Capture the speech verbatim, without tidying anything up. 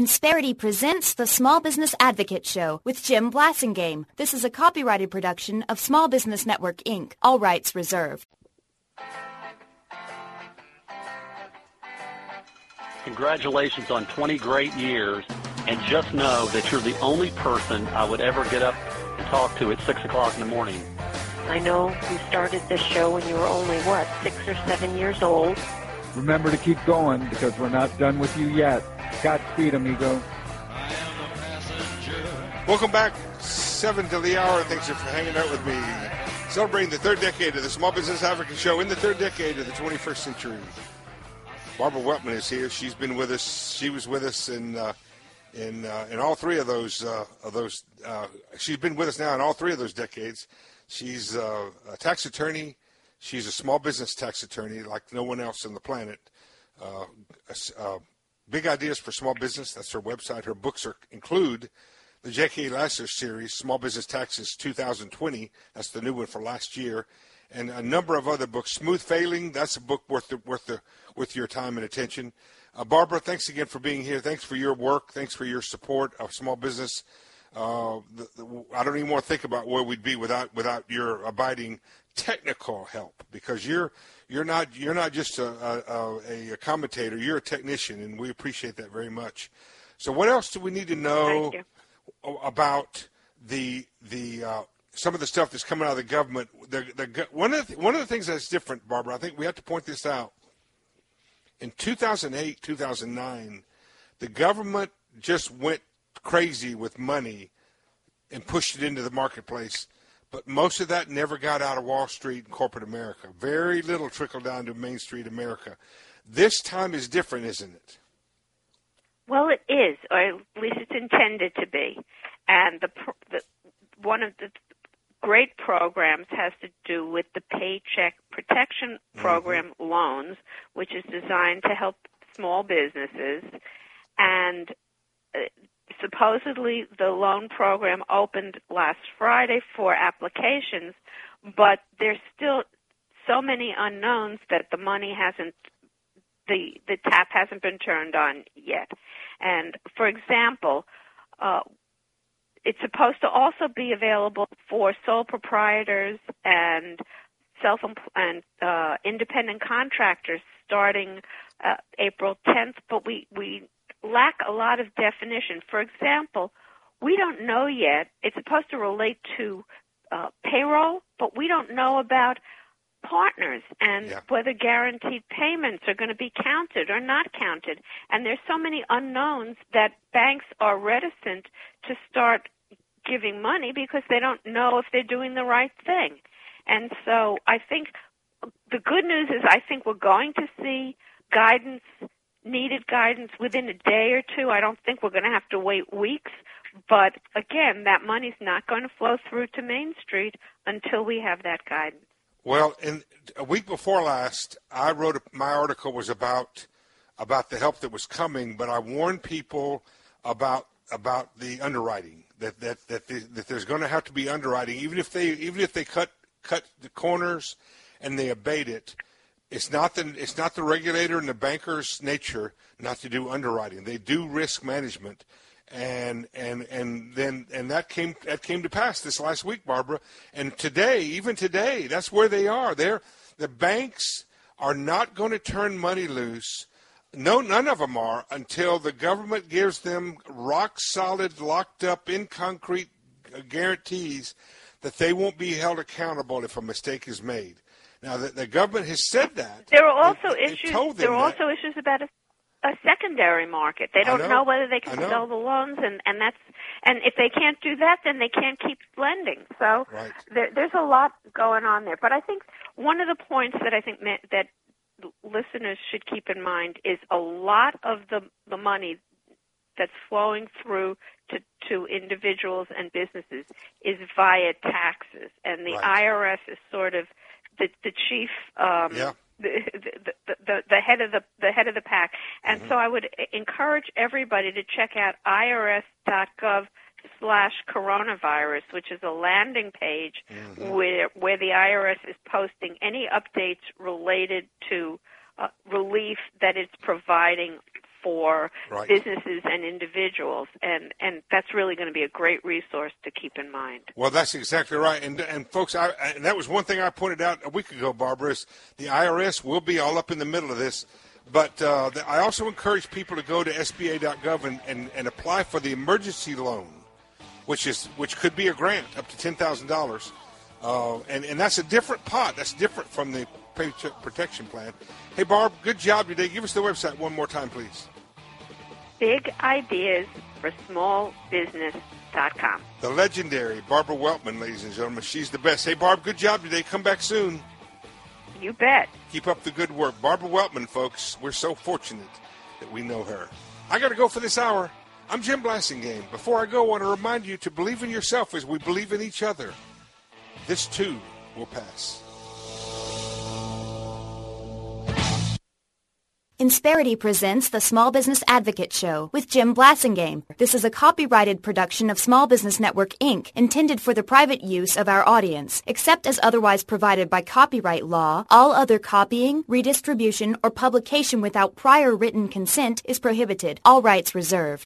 Insperity presents the Small Business Advocate Show with Jim Blasingame. This is a copyrighted production of Small Business Network, Incorporated. All rights reserved. Congratulations on twenty great years, and just know that you're the only person I would ever get up and talk to at six o'clock in the morning. I know you started this show when you were only, what, six or seven years old? Remember to keep going because we're not done with you yet. Godspeed, amigo. Welcome back, seven to the hour. Thanks for hanging out with me. Celebrating the third decade of the Small Business Advocate Show in the third decade of the twenty-first century. Barbara Weltman is here. She's been with us. She was with us in uh, in uh, in all three of those uh, of those. Uh, she's been with us now in all three of those decades. She's uh, a tax attorney. She's a small business tax attorney like no one else on the planet. Uh, uh, big Ideas for Small Business. That's her website. Her books are, include the J K Lasser series, Small Business Taxes two thousand twenty. That's the new one for last year. And a number of other books. Smooth Failing, that's a book worth the, worth the, worth your time and attention. Uh, Barbara, thanks again for being here. Thanks for your work. Thanks for your support of small business. Uh, the, the, I don't even want to think about where we'd be without without your abiding technical help, because you're you're not you're not just a, a, a commentator. You're a technician, and we appreciate that very much. So, what else do we need to know about the the uh, some of the stuff that's coming out of the government? The, the, one of the, one of the things that's different, Barbara, I think we have to point this out. In two thousand eight, two thousand nine, the government just went crazy with money and pushed it into the marketplace, but most of that never got out of Wall Street and corporate America. Very little trickled down to Main Street America. This time is different, isn't it? Well, it is, or at least it's intended to be. And the, the one of the great programs has to do with the Paycheck Protection Program mm-hmm. loans, which is designed to help small businesses. And uh, supposedly the loan program opened last Friday for applications, but there's still so many unknowns that the money hasn't, the, the tap hasn't been turned on yet. And, for example, uh, it's supposed to also be available for sole proprietors and self and uh, independent contractors starting uh, April tenth, but we, we lack a lot of definition. For example, we don't know yet. It's supposed to relate to uh, payroll, but we don't know about partners and yeah. whether guaranteed payments are going to be counted or not counted. And there's so many unknowns that banks are reticent to start giving money because they don't know if they're doing the right thing. And so I think the good news is I think we're going to see guidance, needed guidance within a day or two. I don't think we're going to have to wait weeks. But, again, that money's not going to flow through to Main Street until we have that guidance. Well, in a week before last, I wrote a, my article was about about the help that was coming, but I warned people about about the underwriting that that that, the, that there's going to have to be underwriting, even if they even if they cut cut the corners and they abate it. It's not the it's not the regulator and the banker's nature not to do underwriting. They do risk management. And and and then and that came that came to pass this last week, Barbara. And today, even today, that's where they are. They're the banks are not going to turn money loose. No, none of them are until the government gives them rock solid, locked up in concrete guarantees that they won't be held accountable if a mistake is made. Now, the, the government has said that. There are also they, issues. They there are also issues about a. a secondary market. They don't know. know whether they can sell the loans, and, and that's and if they can't do that, then they can't keep lending. So right. there, there's a lot going on there. But I think one of the points that I think that listeners should keep in mind is a lot of the the money that's flowing through to, to individuals and businesses is via taxes, and the right. I R S is sort of the the chief. Um, yeah. The, the, the, the head of the the head of the pack, and mm-hmm. so I would encourage everybody to check out I R S dot gov slash coronavirus, which is a landing page mm-hmm. where where the I R S is posting any updates related to uh, relief that it's providing for right. businesses and individuals, and, and that's really going to be a great resource to keep in mind. Well, that's exactly right. And, and folks, I, and that was one thing I pointed out a week ago, Barbara, is the I R S will be all up in the middle of this. But uh, the, I also encourage people to go to S B A dot gov and, and, and apply for the emergency loan, which is which could be a grant up to ten thousand dollars. Uh, and, and that's a different pot. That's different from the Paycheck Protection Plan. Hey, Barb, good job today. Give us the website one more time, please. big ideas for small business dot com. The legendary Barbara Weltman, ladies and gentlemen. She's the best. Hey, Barb, good job today. Come back soon. You bet. Keep up the good work. Barbara Weltman, folks. We're so fortunate that we know her. I got to go for this hour. I'm Jim Blasingame. Before I go, I want to remind you to believe in yourself as we believe in each other. This, too, will pass. Insperity presents the Small Business Advocate Show with Jim Blasingame. This is a copyrighted production of Small Business Network, Incorporated, intended for the private use of our audience. Except as otherwise provided by copyright law, all other copying, redistribution, or publication without prior written consent is prohibited. All rights reserved.